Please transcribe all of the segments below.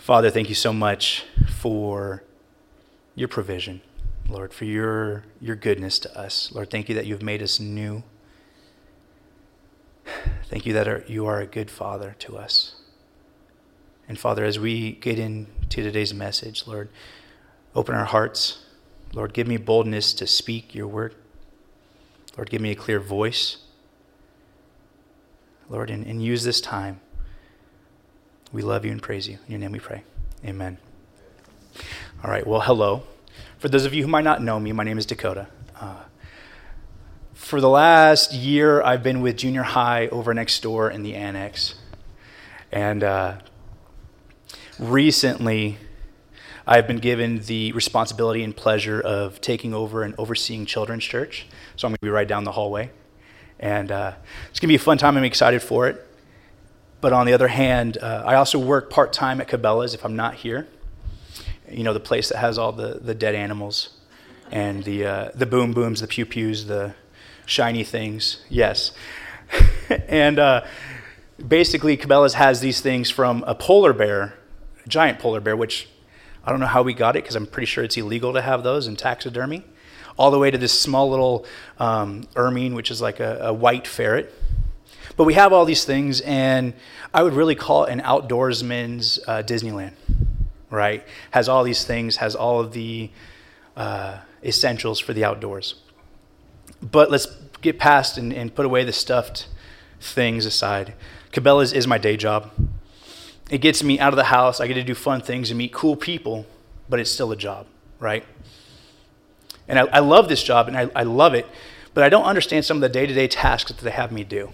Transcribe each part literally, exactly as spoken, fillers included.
Father, thank you so much for your provision, Lord, for your your goodness to us. Lord, thank you that you've made us new. Thank you that are, you are a good Father to us. And Father, as we get into today's message, Lord, open our hearts. Lord, give me boldness to speak your word. Lord, give me a clear voice. Lord, and, and use this time. We love you and praise you. In your name we pray. Amen. All right, well, hello. For those of you who might not know me, my name is Dakota. Uh, for the last year, I've been with junior high over next door in the annex. And uh, recently, I've been given the responsibility and pleasure of taking over and overseeing children's church. So I'm going to be right down the hallway. And uh, it's going to be a fun time. I'm excited for it. But on the other hand, uh, I also work part-time at Cabela's if I'm not here. You know, the place that has all the, the dead animals and the uh, the boom booms, the pew pews, the shiny things. Yes. and uh, basically, Cabela's has these things from a polar bear, a giant polar bear, which I don't know how we got it because I'm pretty sure it's illegal to have those in taxidermy, all the way to this small little um, ermine, which is like a, a white ferret. But we have all these things, and I would really call it an outdoorsman's uh, Disneyland, right? Has all these things, has all of the uh, essentials for the outdoors. But let's get past and, and put away the stuffed things aside. Cabela's is my day job. It gets me out of the house. I get to do fun things and meet cool people, but it's still a job, right? And I, I love this job, and I, I love it, but I don't understand some of the day-to-day tasks that they have me do.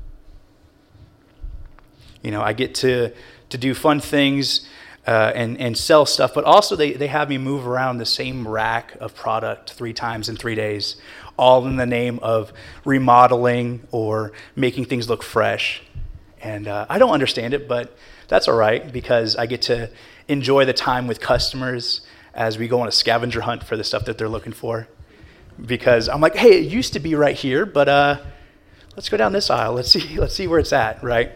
You know, I get to to do fun things uh, and, and sell stuff, but also they, they have me move around the same rack of product three times in three days, all in the name of remodeling or making things look fresh. And uh, I don't understand it, but that's all right because I get to enjoy the time with customers as we go on a scavenger hunt for the stuff that they're looking for. Because I'm like, hey, it used to be right here, but uh, let's go down this aisle. Let's see, let's see where it's at, right?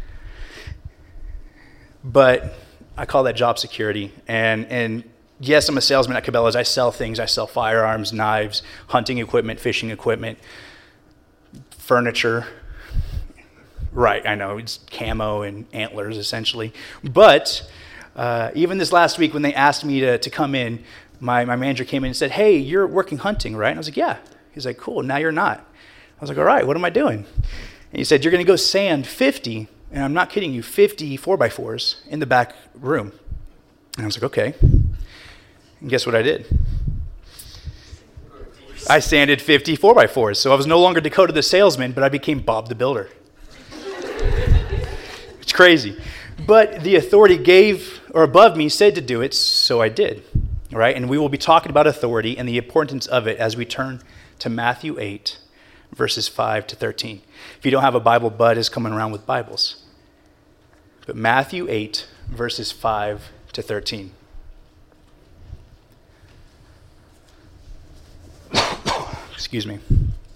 But I call that job security. And and yes, I'm a salesman at Cabela's. I sell things. I sell firearms, knives, hunting equipment, fishing equipment, furniture. Right, I know, it's camo and antlers, essentially. But uh, even this last week when they asked me to, to come in, my, my manager came in and said, hey, you're working hunting, right? And I was like, yeah. He's like, cool, now you're not. I was like, all right, what am I doing? And he said, you're going to go sand fifty, and I'm not kidding you, fifty four by fours in the back room. And I was like, okay. And guess what I did? I sanded fifty four by fours. So I was no longer Dakota the salesman, but I became Bob the builder. It's crazy. But the authority gave, or above me, said to do it, so I did. All right? And we will be talking about authority and the importance of it as we turn to Matthew eight, verses five to thirteen. If you don't have a Bible, Bud is coming around with Bibles. But Matthew eight, verses five to thirteen. Excuse me.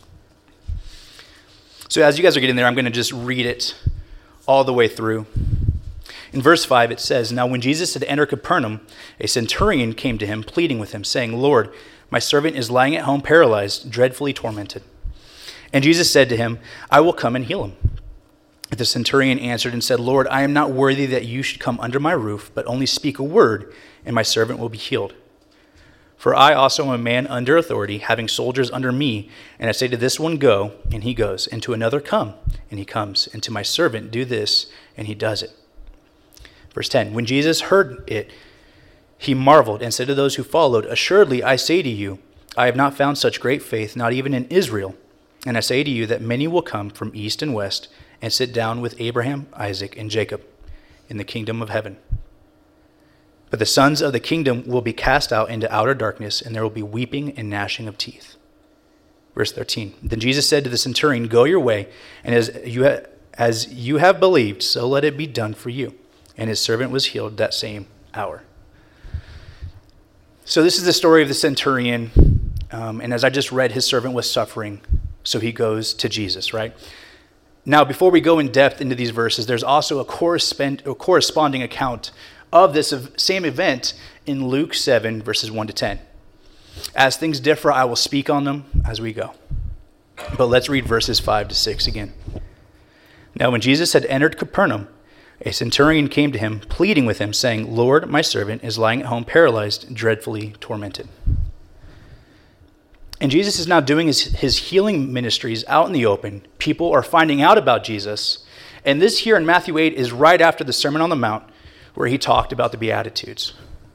So as you guys are getting there, I'm going to just read it all the way through. In verse five, it says, now when Jesus had entered Capernaum, a centurion came to him, pleading with him, saying, Lord, my servant is lying at home paralyzed, dreadfully tormented. And Jesus said to him, I will come and heal him. The centurion answered and said, Lord, I am not worthy that you should come under my roof, but only speak a word, and my servant will be healed. For I also am a man under authority, having soldiers under me, and I say to this one, go, and he goes, and to another, come, and he comes, and to my servant, do this, and he does it. Verse ten, when Jesus heard it, he marveled and said to those who followed, assuredly, I say to you, I have not found such great faith, not even in Israel. And I say to you that many will come from east and west and sit down with Abraham, Isaac, and Jacob in the kingdom of heaven. But the sons of the kingdom will be cast out into outer darkness, and there will be weeping and gnashing of teeth. Verse thirteen, then Jesus said to the centurion, go your way, and as you, ha- as you have believed, so let it be done for you. And his servant was healed that same hour. So this is the story of the centurion, um, and as I just read, his servant was suffering, so he goes to Jesus, right? Now, before we go in depth into these verses, there's also a, correspond, a corresponding account of this same event in Luke seven, verses one to ten. As things differ, I will speak on them as we go. But let's read verses five to six again. Now when Jesus had entered Capernaum, a centurion came to him, pleading with him, saying, Lord, my servant is lying at home paralyzed, dreadfully tormented. And Jesus is now doing his, his healing ministries out in the open. People are finding out about Jesus. And this here in Matthew eight is right after the Sermon on the Mount, where he talked about the Beatitudes.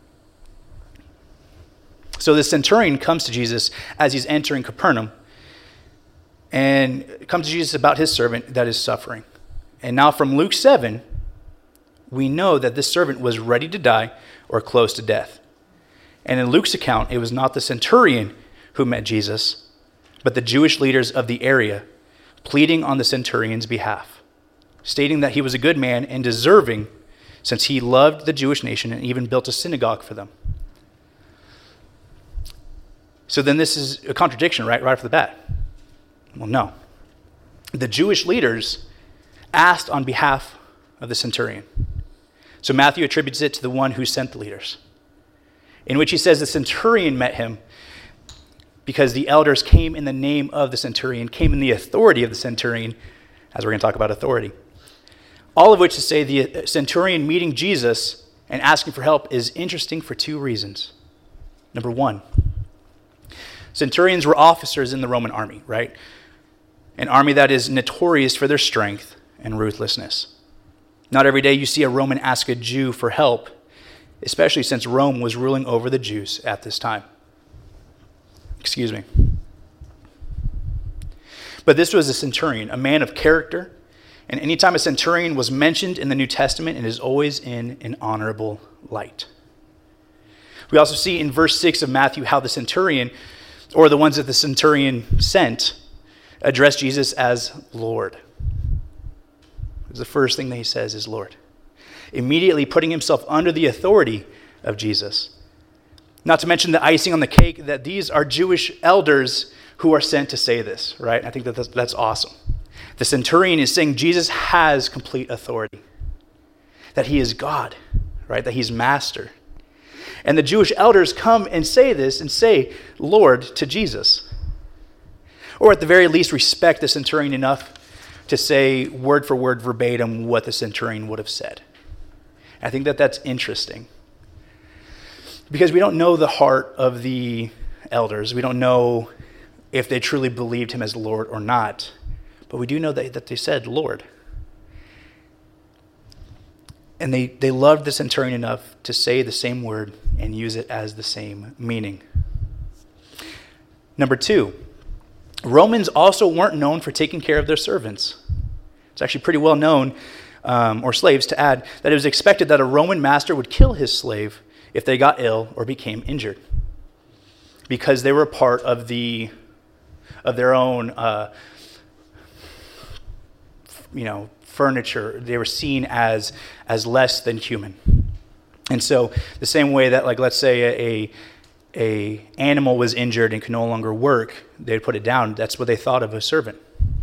So the centurion comes to Jesus as he's entering Capernaum and comes to Jesus about his servant that is suffering. And now from Luke seven, we know that this servant was ready to die or close to death. And in Luke's account, it was not the centurion who met Jesus, but the Jewish leaders of the area pleading on the centurion's behalf, stating that he was a good man and deserving since he loved the Jewish nation and even built a synagogue for them. So then this is a contradiction, right, right off the bat. Well, no. The Jewish leaders asked on behalf of the centurion. So Matthew attributes it to the one who sent the leaders, in which he says the centurion met him because the elders came in the name of the centurion, came in the authority of the centurion, as we're going to talk about authority. All of which to say the centurion meeting Jesus and asking for help is interesting for two reasons. Number one, centurions were officers in the Roman army, right? An army that is notorious for their strength and ruthlessness. Not every day you see a Roman ask a Jew for help, especially since Rome was ruling over the Jews at this time. Excuse me. But this was a centurion, a man of character. And anytime a centurion was mentioned in the New Testament, it is always in an honorable light. We also see in verse six of Matthew how the centurion, or the ones that the centurion sent, addressed Jesus as Lord. The first thing that he says is Lord. Immediately putting himself under the authority of Jesus. Not to mention the icing on the cake that these are Jewish elders who are sent to say this, right? I think that that's, that's awesome. The centurion is saying Jesus has complete authority. That he is God, right? That he's master. And the Jewish elders come and say this and say, Lord, to Jesus. Or at the very least, respect the centurion enough to say word for word verbatim what the centurion would have said. I think that that's interesting. Because we don't know the heart of the elders. We don't know if they truly believed him as Lord or not. But we do know that, that they said Lord. And they, they loved the centurion enough to say the same word and use it as the same meaning. Number two, Romans also weren't known for taking care of their servants. It's actually pretty well known, um, or slaves to add, that it was expected that a Roman master would kill his slave if they got ill or became injured, because they were a part of the of their own, uh, you know, furniture. They were seen as as less than human, and so the same way that, like, let's say a, a a animal was injured and could no longer work, they'd put it down. That's what they thought of a servant.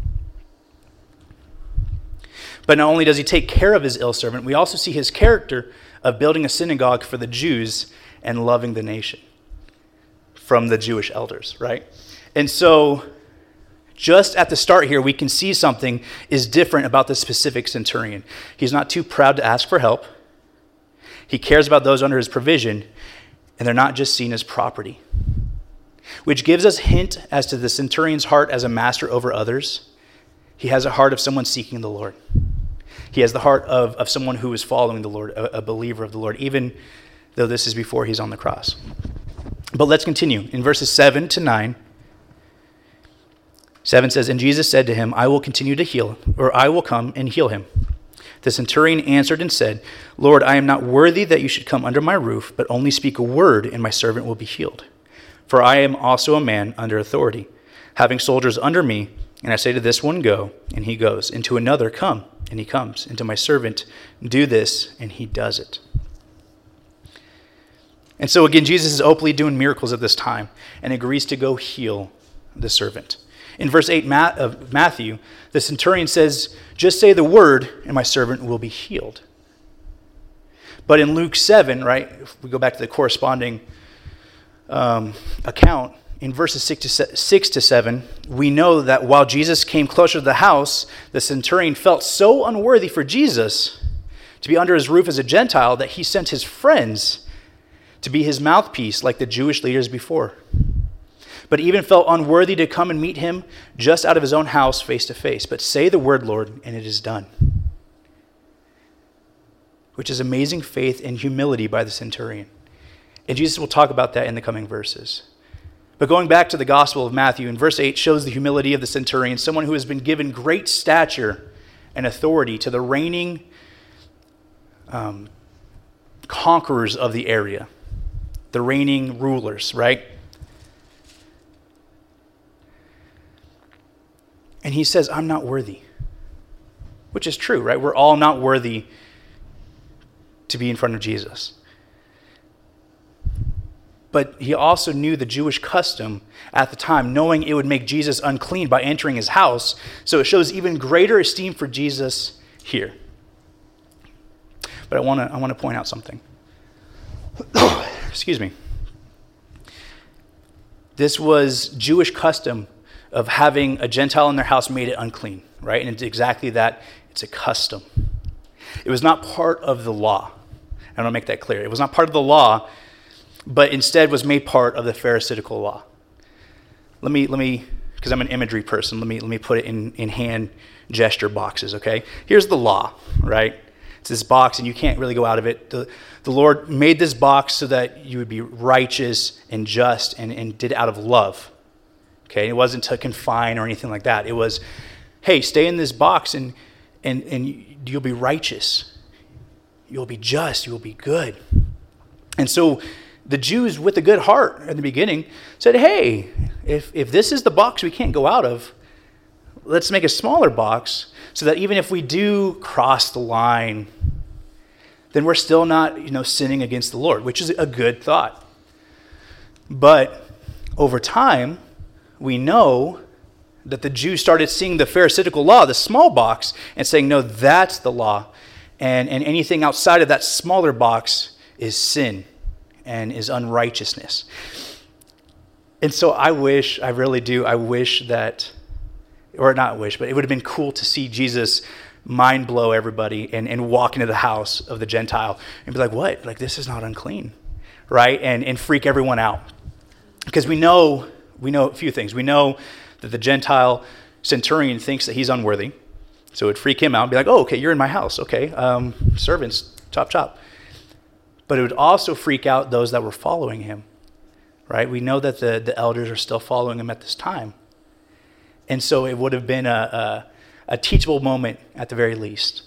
But not only does he take care of his ill servant, we also see his character of building a synagogue for the Jews and loving the nation from the Jewish elders, right? And so just at the start here, we can see something is different about the specific centurion. He's not too proud to ask for help. He cares about those under his provision, and they're not just seen as property, which gives us hint as to the centurion's heart as a master over others. He has a heart of someone seeking the Lord. He has the heart of, of someone who is following the Lord, a, a believer of the Lord, even though this is before he's on the cross. But let's continue. In verses seven to nine, seven says, And Jesus said to him, I will continue to heal, or I will come and heal him. The centurion answered and said, Lord, I am not worthy that you should come under my roof, but only speak a word, and my servant will be healed. For I am also a man under authority, having soldiers under me, and I say to this one, go, and he goes, and to another, come, and he comes, and to my servant, do this, and he does it. And so again, Jesus is openly doing miracles at this time and agrees to go heal the servant. In verse eight of Matthew, the centurion says, just say the word, and my servant will be healed. But in Luke seven, right, if we go back to the corresponding um, account, in verses six to, se- six to seven, we know that while Jesus came closer to the house, the centurion felt so unworthy for Jesus to be under his roof as a Gentile that he sent his friends to be his mouthpiece like the Jewish leaders before. But even felt unworthy to come and meet him just out of his own house face to face. But say the word, Lord, and it is done. Which is amazing faith and humility by the centurion. And Jesus will talk about that in the coming verses. But going back to the Gospel of Matthew, in verse eight shows the humility of the centurion, someone who has been given great stature and authority to the reigning um, conquerors of the area, the reigning rulers, right? And he says, I'm not worthy, which is true, right? We're all not worthy to be in front of Jesus. But he also knew the Jewish custom at the time, knowing it would make Jesus unclean by entering his house. So it shows even greater esteem for Jesus here. But I want to I want to point out something. Excuse me. This was Jewish custom of having a Gentile in their house made it unclean, right? And it's exactly that. It's a custom. It was not part of the law. I want to make that clear. It was not part of the law, but instead was made part of the Pharisaical law. Let me, let me, because I'm an imagery person, let me let me put it in, in hand gesture boxes, okay? Here's the law, right? It's this box, and you can't really go out of it. The, the Lord made this box so that you would be righteous and just and, and did it out of love. Okay, it wasn't to confine or anything like that. It was, hey, stay in this box and and and you'll be righteous. You'll be just. You'll be good. And so the Jews, with a good heart in the beginning, said, hey, if if this is the box we can't go out of, let's make a smaller box so that even if we do cross the line, then we're still not, you know, sinning against the Lord, which is a good thought. But over time, we know that the Jews started seeing the Pharisaical law, the small box, and saying, no, that's the law. And, and anything outside of that smaller box is sin and is unrighteousness. And so I wish, I really do, I wish that, or not wish, but it would have been cool to see Jesus mind blow everybody and, and walk into the house of the Gentile and be like, what? Like, this is not unclean, right? And, and freak everyone out. Because we know... We know a few things. We know that the Gentile centurion thinks that he's unworthy. So it would freak him out and be like, oh, okay, you're in my house. Okay, um, servants, chop, chop. But it would also freak out those that were following him, right? We know that the, the elders are still following him at this time. And so it would have been a, a, a teachable moment at the very least.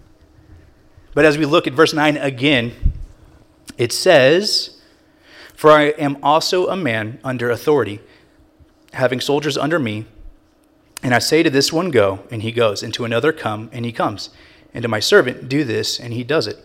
But as we look at verse nine again, it says, for I am also a man under authority, having soldiers under me, and I say to this one, go, and he goes, and to another, come, and he comes, and to my servant, do this, and he does it.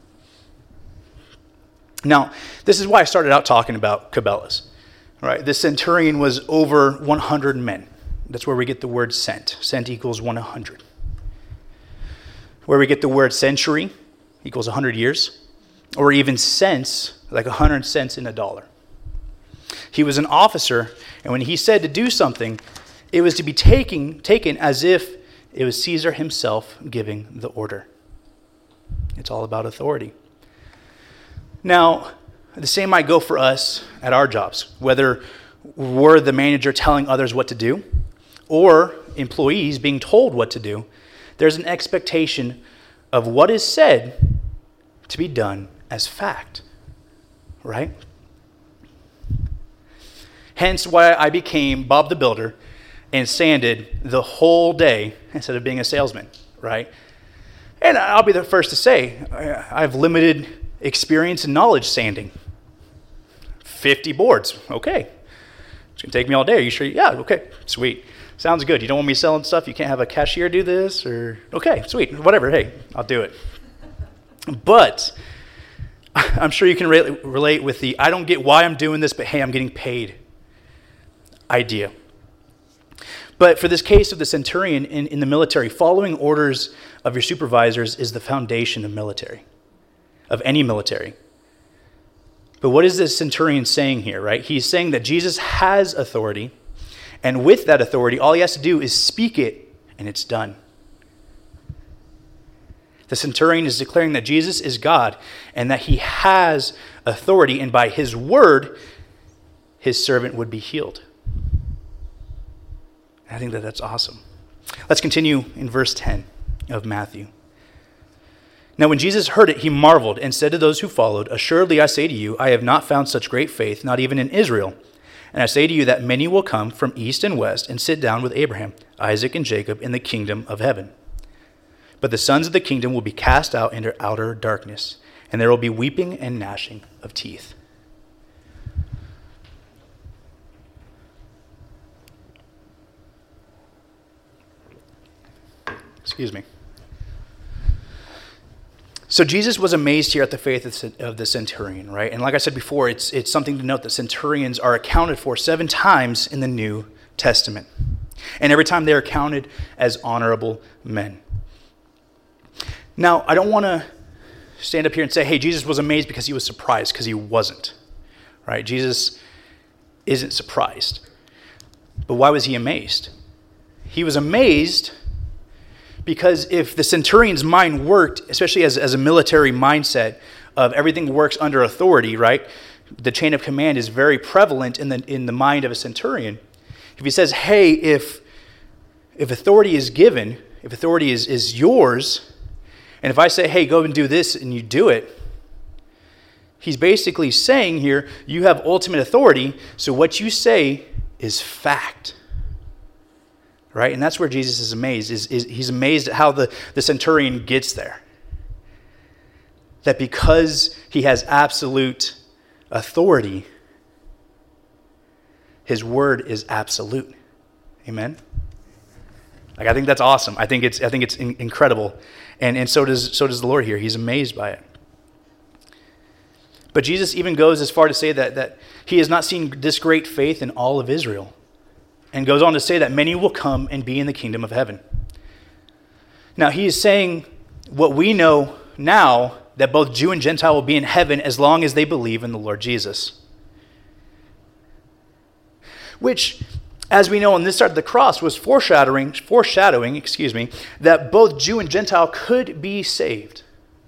Now, this is why I started out talking about Cabela's, right? The centurion was over one hundred men. That's where we get the word cent. Cent equals one hundred. Where we get the word century equals one hundred years, or even cents, like one hundred cents in a dollar. He was an officer, and when he said to do something, it was to be taken, taken as if it was Caesar himself giving the order. It's all about authority. Now, the same might go for us at our jobs, whether we're the manager telling others what to do or employees being told what to do. There's an expectation of what is said to be done as fact, right? Hence why I became Bob the Builder and sanded the whole day instead of being a salesman, right? And I'll be the first to say, I have limited experience and knowledge sanding. fifty boards, okay. It's gonna take me all day. Are you sure? Yeah, okay, sweet. Sounds good. You don't want me selling stuff? You can't have a cashier do this? Or okay, sweet, whatever, hey, I'll do it. But I'm sure you can re- relate with the, I don't get why I'm doing this, but hey, I'm getting paid idea. But for this case of the centurion in, in the military, following orders of your supervisors is the foundation of military. of any military. But what is this centurion saying here, right? He's saying that Jesus has authority, and with that authority, all he has to do is speak it, and it's done. The centurion is declaring that Jesus is God, and that he has authority, and by his word, his servant would be healed. I think that that's awesome. Let's continue in verse ten of Matthew. Now when Jesus heard it, he marveled and said to those who followed, "Assuredly I say to you, I have not found such great faith, not even in Israel. And I say to you that many will come from east and west and sit down with Abraham, Isaac, and Jacob in the kingdom of heaven. But the sons of the kingdom will be cast out into outer darkness, and there will be weeping and gnashing of teeth." Excuse me. So Jesus was amazed here at the faith of the centurion, right? And like I said before, it's it's something to note that centurions are accounted for seven times in the New Testament. And every time they're counted as honorable men. Now, I don't want to stand up here and say, hey, Jesus was amazed because he was surprised, because he wasn't, right? Jesus isn't surprised. But why was he amazed? He was amazed because if the centurion's mind worked, especially as, as a military mindset of everything works under authority, right? The chain of command is very prevalent in the in the mind of a centurion. If he says, hey, if if authority is given, if authority is, is yours, and if I say, hey, go and do this, and you do it, he's basically saying here, you have ultimate authority, so what you say is fact. Right? And that's where Jesus is amazed. Is, is He's amazed at how the, the centurion gets there. That because he has absolute authority, his word is absolute. Amen? Like, I think that's awesome. I think it's I think it's in, incredible. And and so does so does the Lord here. He's amazed by it. But Jesus even goes as far to say that, that he has not seen this great faith in all of Israel. And goes on to say that many will come and be in the kingdom of heaven. Now, he is saying what we know now, that both Jew and Gentile will be in heaven as long as they believe in the Lord Jesus. Which, as we know on this side of the cross, was foreshadowing, foreshadowing, excuse me, that both Jew and Gentile could be saved.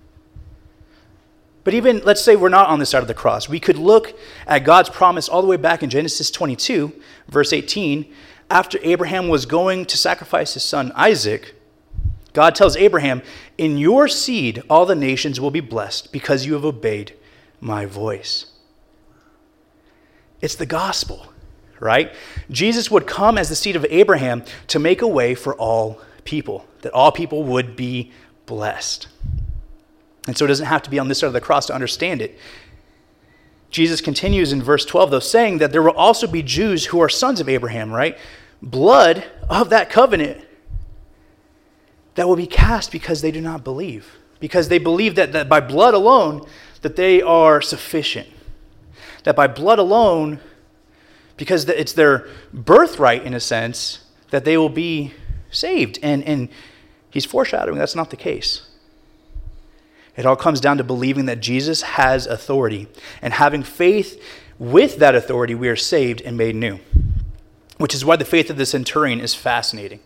But even, let's say we're not on this side of the cross. We could look at God's promise all the way back in Genesis twenty-two, verse eighteen. After Abraham was going to sacrifice his son Isaac, God tells Abraham, in your seed all the nations will be blessed because you have obeyed my voice. It's the gospel, right? Jesus would come as the seed of Abraham to make a way for all people, that all people would be blessed. And so it doesn't have to be on this side of the cross to understand it. Jesus continues in verse twelve, though, saying that there will also be Jews who are sons of Abraham, right? Blood of that covenant that will be cast because they do not believe. Because they believe that, that by blood alone, that they are sufficient. That by blood alone, because it's their birthright in a sense, that they will be saved. And, and he's foreshadowing that's not the case. It all comes down to believing that Jesus has authority. And having faith with that authority, we are saved and made new. Which is why the faith of the centurion is fascinating.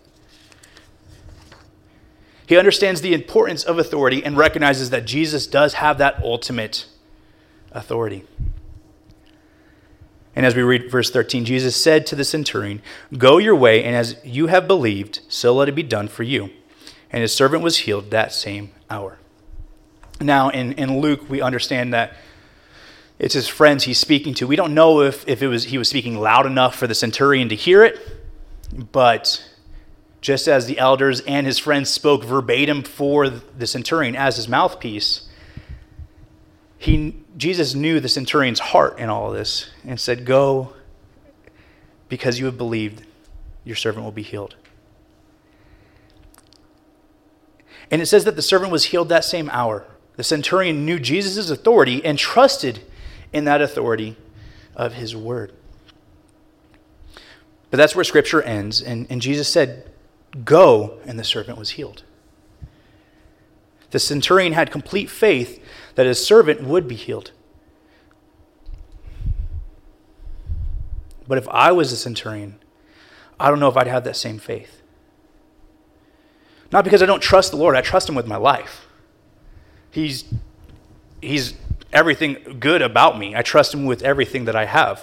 He understands the importance of authority and recognizes that Jesus does have that ultimate authority. And as we read verse thirteen, Jesus said to the centurion, "Go your way, and as you have believed, so let it be done for you." And his servant was healed that same hour. Now, in, in Luke, we understand that it's his friends he's speaking to. We don't know if, if it was he was speaking loud enough for the centurion to hear it, but just as the elders and his friends spoke verbatim for the centurion as his mouthpiece, he Jesus knew the centurion's heart in all of this and said, "Go, because you have believed, your servant will be healed." And it says that the servant was healed that same hour. The centurion knew Jesus' authority and trusted in that authority of his word. But that's where Scripture ends. And, and Jesus said, "Go," and the servant was healed. The centurion had complete faith that his servant would be healed. But if I was a centurion, I don't know if I'd have that same faith. Not because I don't trust the Lord, I trust him with my life. He's, he's everything good about me. I trust him with everything that I have.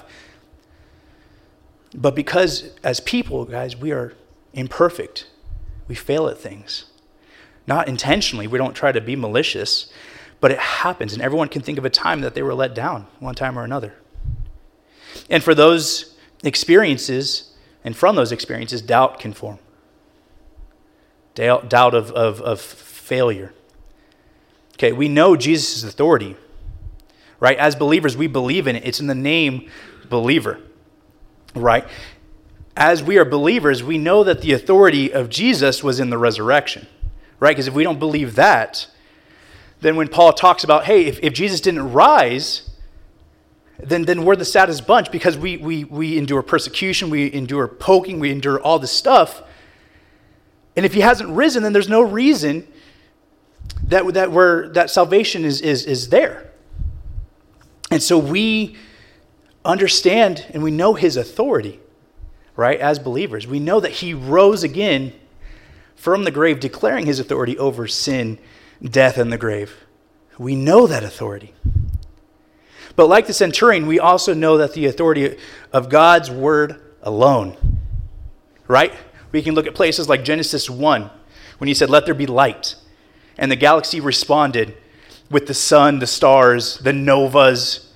But because as people, guys, we are imperfect. We fail at things. Not intentionally. We don't try to be malicious, but it happens. And everyone can think of a time that they were let down one time or another. And for those experiences, and from those experiences, doubt can form. Doubt, doubt of, of, of failure. Okay, we know Jesus' authority, right? As believers, we believe in it. It's in the name believer, right? As we are believers, we know that the authority of Jesus was in the resurrection, right? Because if we don't believe that, then when Paul talks about, hey, if, if Jesus didn't rise, then, then we're the saddest bunch because we, we, we endure persecution, we endure poking, we endure all this stuff. And if he hasn't risen, then there's no reason that, that, we're, that salvation is, is, is there. And so we understand and we know his authority, right, as believers. We know that he rose again from the grave, declaring his authority over sin, death, and the grave. We know that authority. But like the centurion, we also know that the authority of God's word alone, right? We can look at places like Genesis one, when he said, let there be light. And the galaxy responded with the sun, the stars, the novas,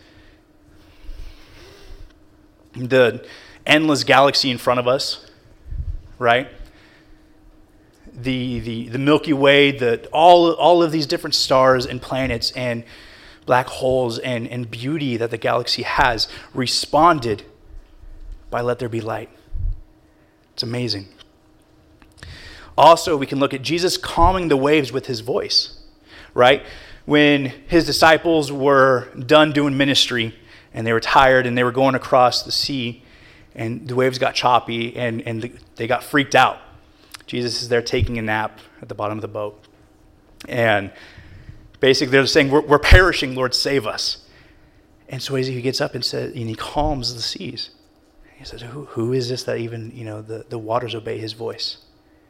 the endless galaxy in front of us, right? The the the Milky Way, the all all of these different stars and planets and black holes and, and beauty that the galaxy has responded by let there be light. It's amazing. Also, we can look at Jesus calming the waves with his voice, right? When his disciples were done doing ministry and they were tired and they were going across the sea and the waves got choppy and, and they got freaked out. Jesus is there taking a nap at the bottom of the boat. And basically they're saying, we're, we're perishing, Lord, save us. And so he gets up and says, and he calms the seas. He says, who, who is this that even, you know, the, the waters obey his voice?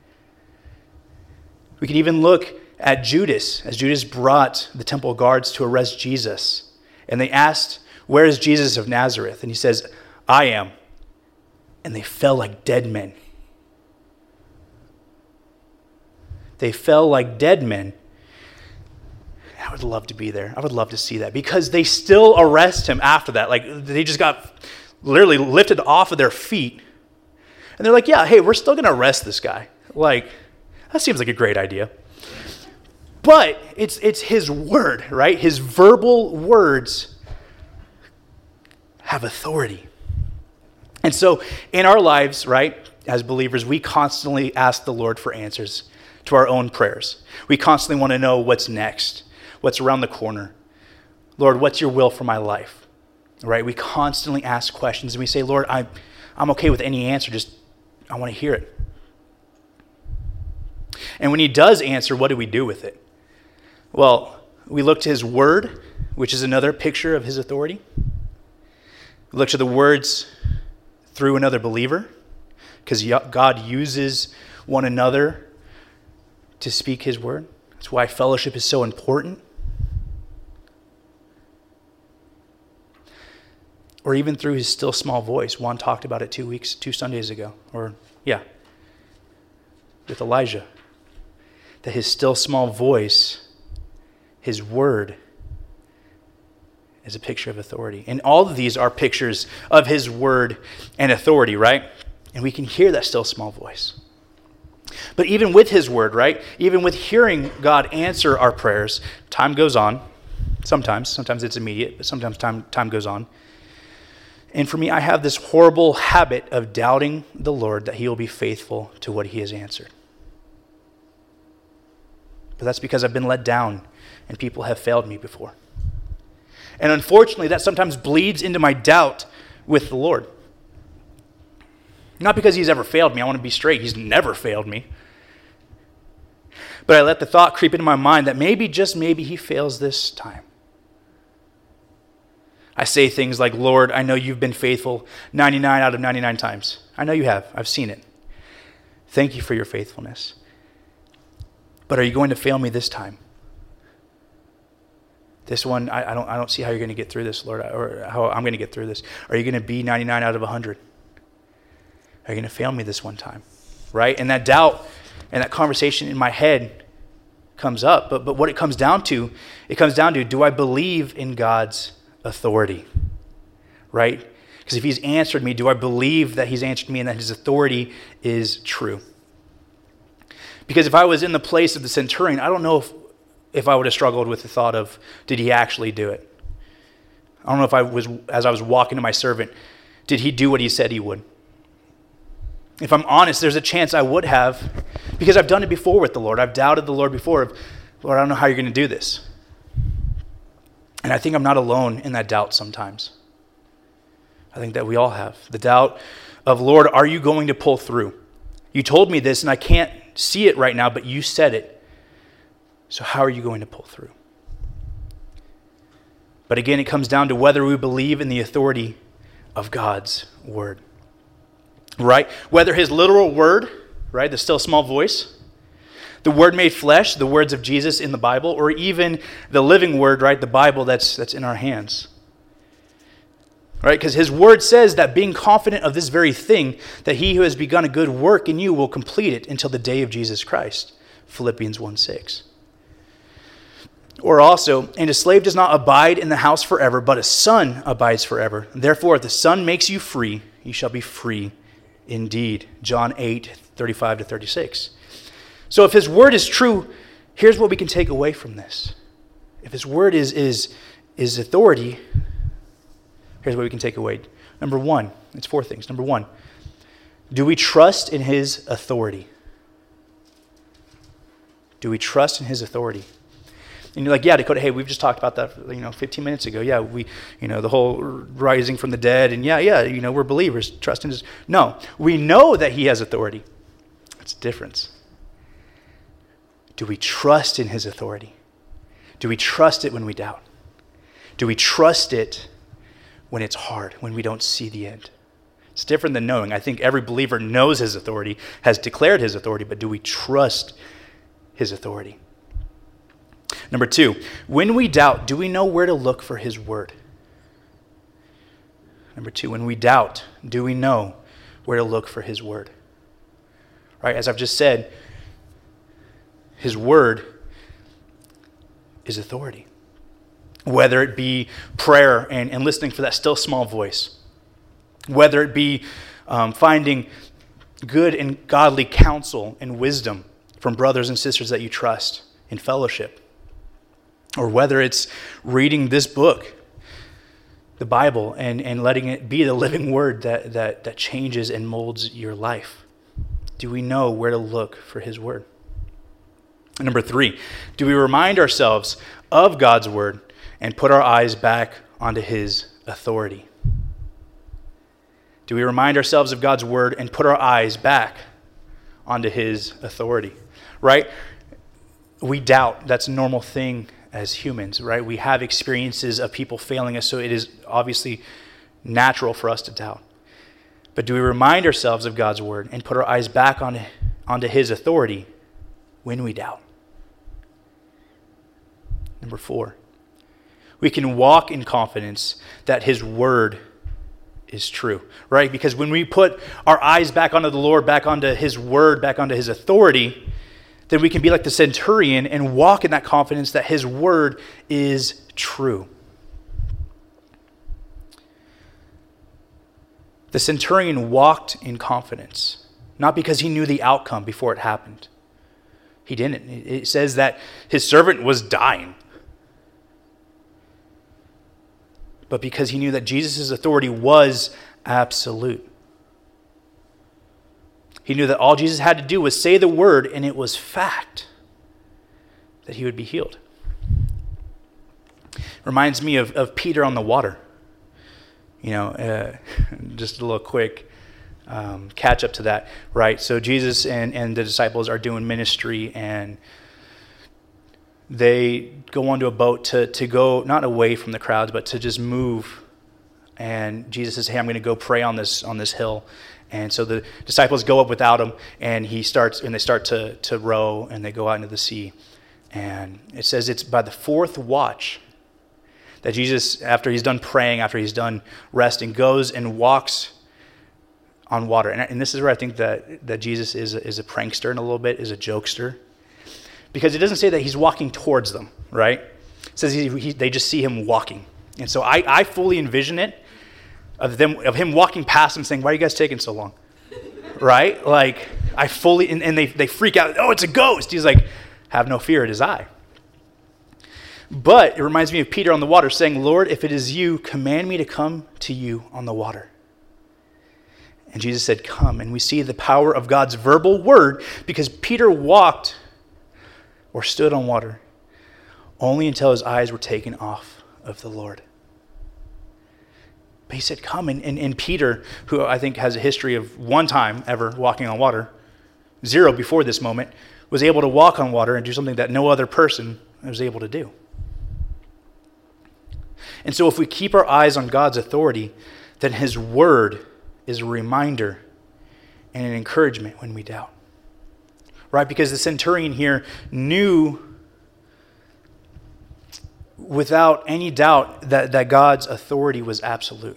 We can even look at Judas, as Judas brought the temple guards to arrest Jesus. And they asked, where is Jesus of Nazareth? And he says, I am. And they fell like dead men. They fell like dead men. I would love to be there. I would love to see that because they still arrest him after that. Like they just got literally lifted off of their feet. And they're like, yeah, hey, we're still going to arrest this guy. Like, that seems like a great idea. But it's it's his word, right? His verbal words have authority. And so in our lives, right, as believers, we constantly ask the Lord for answers to our own prayers. We constantly want to know what's next, what's around the corner. Lord, what's your will for my life? Right? We constantly ask questions and we say, Lord, I'm, I'm okay with any answer. Just, I want to hear it. And when he does answer, what do we do with it? Well, we look to his word, which is another picture of his authority. We look to the words through another believer, because God uses one another to speak his word. That's why fellowship is so important. Or even through his still small voice. Juan talked about it two weeks, two Sundays ago. Or, yeah, with Elijah. That his still small voice, his word, is a picture of authority. And all of these are pictures of his word and authority, right? And we can hear that still small voice. But even with his word, right? Even with hearing God answer our prayers, time goes on. Sometimes. Sometimes it's immediate, but sometimes time, time goes on. And for me, I have this horrible habit of doubting the Lord that he will be faithful to what he has answered. But that's because I've been let down and people have failed me before. And unfortunately, that sometimes bleeds into my doubt with the Lord. Not because he's ever failed me. I want to be straight. He's never failed me. But I let the thought creep into my mind that maybe, just maybe, he fails this time. I say things like, Lord, I know you've been faithful ninety-nine out of ninety-nine times. I know you have. I've seen it. Thank you for your faithfulness. But are you going to fail me this time? This one, I, I don't I don't see how you're going to get through this, Lord, or how I'm going to get through this. Are you going to be ninety-nine out of one hundred? Are you going to fail me this one time? Right? And that doubt and that conversation in my head comes up. But but what it comes down to, it comes down to, do I believe in God's authority? Right? Because if he's answered me, do I believe that he's answered me and that his authority is true? Because if I was in the place of the centurion, I don't know if, if I would have struggled with the thought of, did he actually do it? I don't know if I was, as I was walking to my servant, did he do what he said he would? If I'm honest, there's a chance I would have, because I've done it before with the Lord. I've doubted the Lord before of, Lord, I don't know how you're going to do this. And I think I'm not alone in that doubt sometimes. I think that we all have. The doubt of, Lord, are you going to pull through? You told me this and I can't see it right now, but you said it. So how are you going to pull through? But again, it comes down to whether we believe in the authority of God's word. Right? Whether his literal word, right, the still small voice, the word made flesh, the words of Jesus in the Bible, or even the living word, right, the Bible that's that's in our hands. Right? Because his word says that being confident of this very thing, that he who has begun a good work in you will complete it until the day of Jesus Christ. Philippians one six. Or also, and a slave does not abide in the house forever, but a son abides forever. Therefore, if the son makes you free, you shall be free indeed. John eight, thirty-five to thirty-six. So if his word is true, here's what we can take away from this. If his word is, is, is authority, here's what we can take away. Number one, it's four things. Number one, do we trust in his authority? Do we trust in his authority? And you're like, yeah, Dakota, hey, we've just talked about that, you know, fifteen minutes ago. Yeah, we, you know, the whole rising from the dead, and yeah, yeah, you know, we're believers, trust in his. No, we know that he has authority. That's a difference. Do we trust in his authority? Do we trust it when we doubt? Do we trust it when it's hard, when we don't see the end? It's different than knowing. I think every believer knows his authority, has declared his authority, but do we trust his authority? Number two, when we doubt, do we know where to look for his word? Number two, when we doubt, do we know where to look for his word? Right, as I've just said, his word is authority. Whether it be prayer and, and listening for that still small voice, whether it be um, finding good and godly counsel and wisdom from brothers and sisters that you trust in fellowship, or whether it's reading this book, the Bible, and, and letting it be the living word that, that, that changes and molds your life. Do we know where to look for his word? And number three, do we remind ourselves of God's word and put our eyes back onto his authority? Do we remind ourselves of God's word and put our eyes back onto his authority? Right? We doubt. That's a normal thing as humans, right? We have experiences of people failing us, so it is obviously natural for us to doubt. But do we remind ourselves of God's word and put our eyes back on, onto his authority when we doubt? Number four, we can walk in confidence that his word is true, right? Because when we put our eyes back onto the Lord, back onto his word, back onto his authority, then we can be like the centurion and walk in that confidence that his word is true. The centurion walked in confidence, not because he knew the outcome before it happened. He didn't. It says that his servant was dying. But because he knew that Jesus' authority was absolute. He knew that all Jesus had to do was say the word, and it was fact that he would be healed. Reminds me of, of Peter on the water. You know, uh, just a little quick um, catch up to that, right? So Jesus and, and the disciples are doing ministry, and they go onto a boat to, to go, not away from the crowds, but to just move And Jesus says, hey, I'm going to go pray on this on this hill. And so the disciples go up without him, and he starts, and they start to, to row, and they go out into the sea. And it says it's by the fourth watch that Jesus, after he's done praying, after he's done resting, goes and walks on water. And, and this is where I think that, that Jesus is a, is a prankster in a little bit, is a jokester. Because it doesn't say that he's walking towards them, right? It says he, he, they just see him walking. And so I, I fully envision it of them of him walking past them saying, why are you guys taking so long? Right? Like, I fully, and, and they, they freak out, oh, it's a ghost. He's like, have no fear, it is I. But it reminds me of Peter on the water saying, Lord, if it is you, command me to come to you on the water. And Jesus said, come. And we see the power of God's verbal word, because Peter walked or stood on water only until his eyes were taken off of the Lord. But he said, come. And, and, and Peter, who I think has a history of one time ever walking on water, zero before this moment, was able to walk on water and do something that no other person was able to do. And so if we keep our eyes on God's authority, then his word is a reminder and an encouragement when we doubt. Right? Because the centurion here knew without any doubt that, that God's authority was absolute.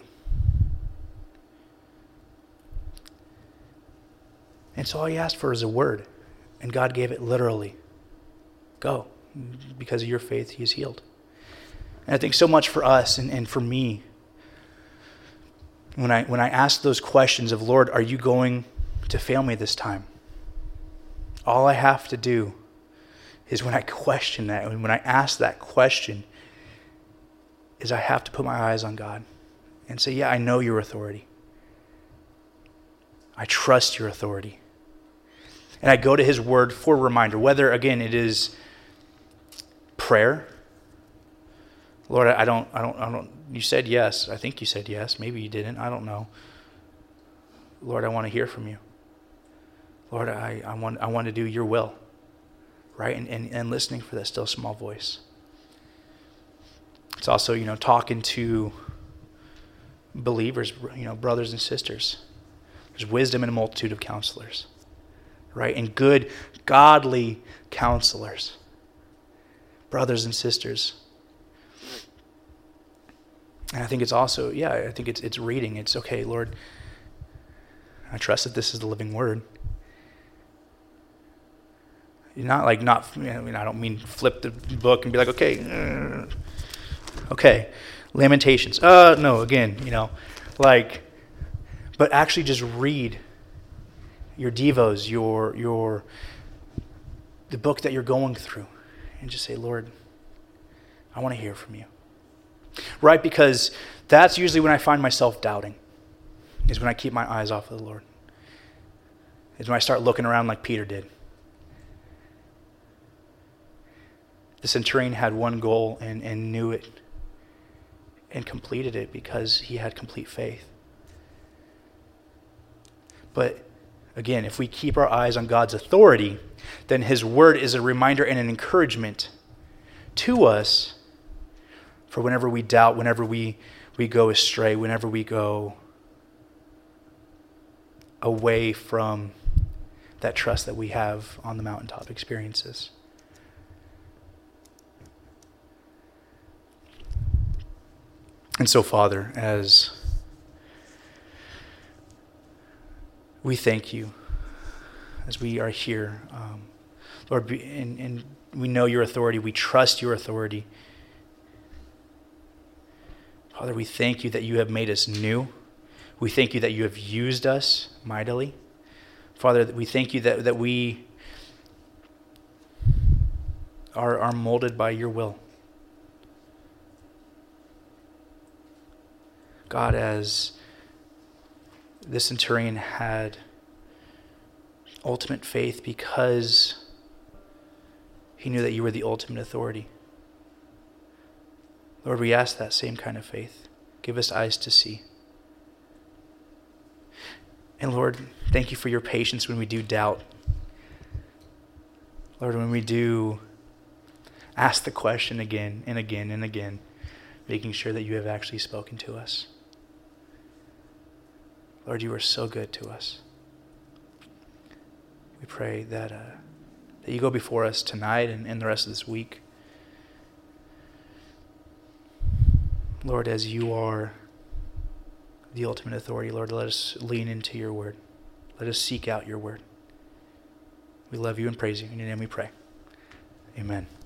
And so all he asked for is a word, and God gave it literally. Go. Because of your faith, he is healed. And I think so much for us and, and for me, when I when I ask those questions of, Lord, are you going to fail me this time? All I have to do is when I question that, and when I ask that question, is I have to put my eyes on God and say, yeah, I know your authority. I trust your authority. And I go to his word for a reminder, whether, again, it is prayer. Lord, I don't, I don't, I don't, you said yes. I think you said yes. Maybe you didn't. I don't know. Lord, I want to hear from you. Lord, I, I want, I want to do your will. Right? And, and, and listening for that still small voice. It's also, you know, talking to believers, you know, brothers and sisters. There's wisdom in a multitude of counselors, right? And good, godly counselors, brothers and sisters. And I think it's also, yeah, I think it's it's reading. It's, okay, Lord, I trust that this is the living word. You're not like, not, you know, I mean, I don't mean flip the book and be like, okay, uh, okay, Lamentations. Uh, no, again, you know, like, but actually just read your devos, your, your, the book that you're going through, and just say, Lord, I want to hear from you. Right? Because that's usually when I find myself doubting, is when I keep my eyes off of the Lord. Is when I start looking around like Peter did. The centurion had one goal and, and knew it and completed it because he had complete faith. But again, if we keep our eyes on God's authority, then his word is a reminder and an encouragement to us for whenever we doubt, whenever we, we go astray, whenever we go away from that trust that we have on the mountaintop experiences. And so, Father, as we thank you, as we are here, um, Lord, and, and we know your authority, we trust your authority. Father, we thank you that you have made us new. We thank you that you have used us mightily. Father, we thank you that, that we are, are molded by your will. God, as this centurion had ultimate faith because he knew that you were the ultimate authority. Lord, we ask that same kind of faith. Give us eyes to see. And Lord, thank you for your patience when we do doubt. Lord, when we do ask the question again and again and again, making sure that you have actually spoken to us. Lord, you are so good to us. We pray that, uh, that you go before us tonight and, and the rest of this week. Lord, as you are the ultimate authority, Lord, let us lean into your word. Let us seek out your word. We love you and praise you. In your name we pray. Amen.